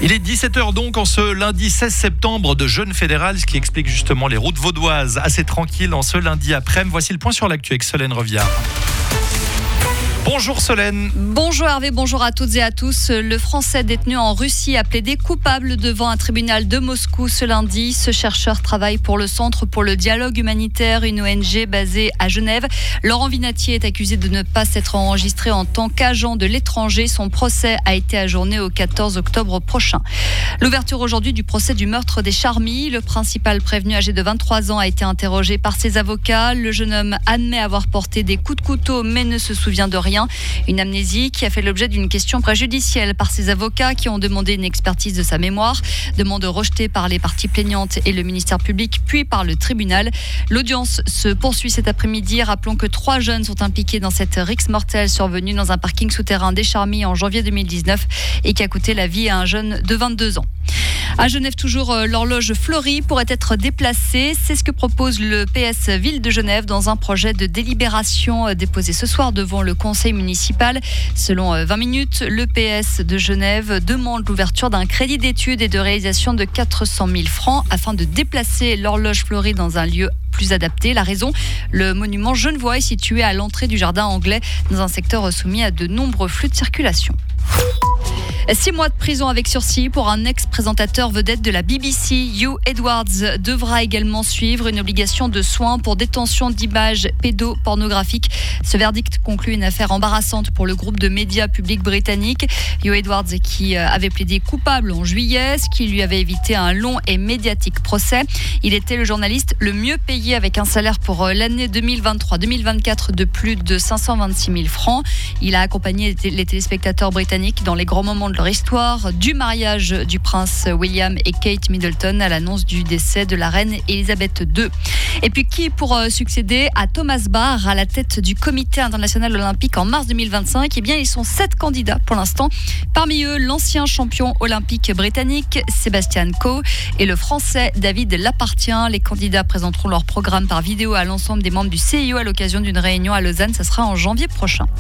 Il est 17h donc en ce lundi 16 septembre de Jeûne fédéral, ce qui explique justement les routes vaudoises assez tranquilles en ce lundi après-midi. Voici le point sur l'actu avec Solène Reviard. Bonjour Solène. Bonjour Hervé, bonjour à toutes et à tous. Le Français détenu en Russie a plaidé coupable devant un tribunal de Moscou ce lundi. Ce chercheur travaille pour le Centre pour le dialogue humanitaire, une ONG basée à Genève. Laurent Vinatier est accusé de ne pas s'être enregistré en tant qu'agent de l'étranger. Son procès a été ajourné au 14 octobre prochain. L'ouverture aujourd'hui du procès du meurtre des Charmy. Le principal prévenu âgé de 23 ans a été interrogé par ses avocats. Le jeune homme admet avoir porté des coups de couteau mais ne se souvient de rien. Une amnésie qui a fait l'objet d'une question préjudicielle par ses avocats qui ont demandé une expertise de sa mémoire. Demande rejetée par les parties plaignantes et le ministère public, puis par le tribunal. L'audience se poursuit cet après-midi. Rappelons que 3 jeunes sont impliqués dans cette rixe mortelle survenue dans un parking souterrain des Charmy en janvier 2019 et qui a coûté la vie à un jeune de 22 ans. À Genève, toujours, l'horloge fleurie pourrait être déplacée. C'est ce que propose le PS Ville de Genève dans un projet de délibération déposé ce soir devant le conseil municipal. Selon 20 minutes, le PS de Genève demande l'ouverture d'un crédit d'études et de réalisation de 400 000 francs afin de déplacer l'horloge fleurie dans un lieu plus adapté. La raison, le monument genevois est situé à l'entrée du jardin anglais dans un secteur soumis à de nombreux flux de circulation. 6 mois de prison avec sursis pour un ex-présentateur vedette de la BBC. Hugh Edwards devra également suivre une obligation de soins pour détention d'images pédopornographiques. Ce verdict conclut une affaire embarrassante pour le groupe de médias publics britannique. Hugh Edwards qui avait plaidé coupable en juillet, ce qui lui avait évité un long et médiatique procès. Il était le journaliste le mieux payé avec un salaire pour l'année 2023-2024 de plus de 526 000 francs. Il a accompagné les téléspectateurs britanniques dans les grands moments de leur histoire, du mariage du prince William et Kate Middleton à l'annonce du décès de la reine Elisabeth II. Et puis qui pour succéder à Thomas Bach à la tête du comité international olympique en mars 2025? Eh bien, ils sont 7 candidats pour l'instant. Parmi eux, l'ancien champion olympique britannique Sébastien Coe et le français David Lappartient. Les candidats présenteront leur programme par vidéo à l'ensemble des membres du CIO à l'occasion d'une réunion à Lausanne. Ça sera en janvier prochain.